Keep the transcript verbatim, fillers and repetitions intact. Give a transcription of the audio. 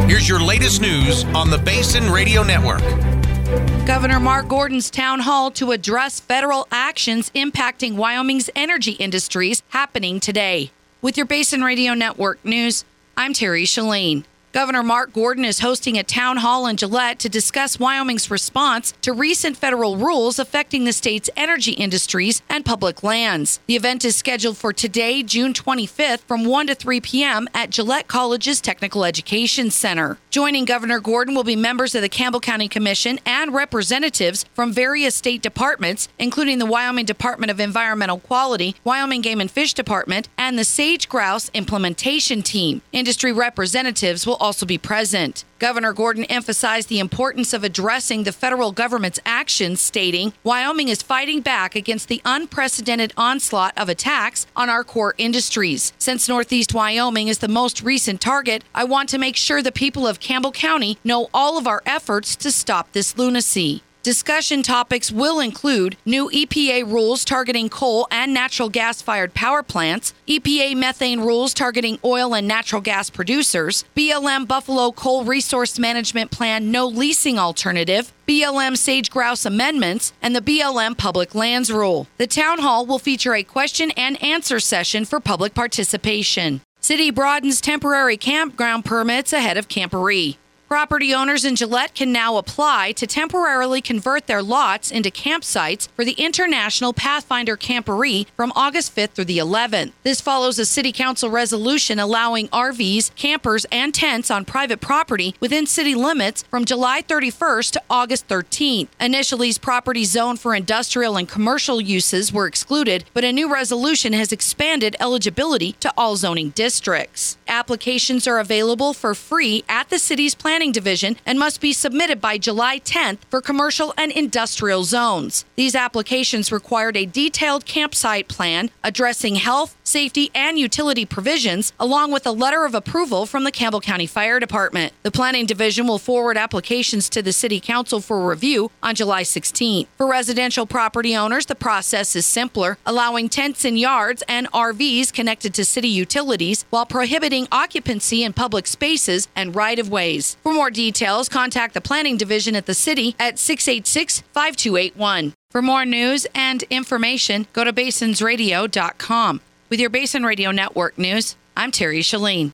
Here's your latest news on the Basin Radio Network. Governor Mark Gordon's town hall to address federal actions impacting Wyoming's energy industries happening today. With your Basin Radio Network news, I'm Terry Shalane. Governor Mark Gordon is hosting a town hall in Gillette to discuss Wyoming's response to recent federal rules affecting the state's energy industries and public lands. The event is scheduled for today, June twenty-fifth, from one to three p.m. at Gillette College's Technical Education Center. Joining Governor Gordon will be members of the Campbell County Commission and representatives from various state departments, including the Wyoming Department of Environmental Quality, Wyoming Game and Fish Department, and the Sage Grouse Implementation Team. Industry representatives will also be present. Governor Gordon emphasized the importance of addressing the federal government's actions, stating, "Wyoming is fighting back against the unprecedented onslaught of attacks on our core industries. Since Northeast Wyoming is the most recent target, I want to make sure the people of Campbell County know all of our efforts to stop this lunacy." Discussion topics will include new E P A rules targeting coal and natural gas-fired power plants, E P A methane rules targeting oil and natural gas producers, B L M Buffalo Coal Resource Management Plan no leasing alternative, B L M Sage Grouse amendments, and the B L M Public Lands Rule. The town hall will feature a question and answer session for public participation. City broadens temporary campground permits ahead of Camporee. Property owners in Gillette can now apply to temporarily convert their lots into campsites for the International Pathfinder Camporee from August fifth through the eleventh. This follows a city council resolution allowing R Vs, campers, and tents on private property within city limits from July thirty-first to August thirteenth. Initially, properties zoned for industrial and commercial uses were excluded, but a new resolution has expanded eligibility to all zoning districts. Applications are available for free at the city's planning division and must be submitted by July tenth for commercial and industrial zones. These applications required a detailed campsite plan addressing health, safety, and utility provisions, along with a letter of approval from the Campbell County Fire Department. The planning division will forward applications to the city council for review on July sixteenth. For residential property owners, the process is simpler, allowing tents in yards and R Vs connected to city utilities while prohibiting occupancy in public spaces and right-of-ways. For more details, contact the planning division at the city at six eight six, five two eight one. For more news and information, go to basins radio dot com. With your Basin Radio Network news, I'm Terry Shalane.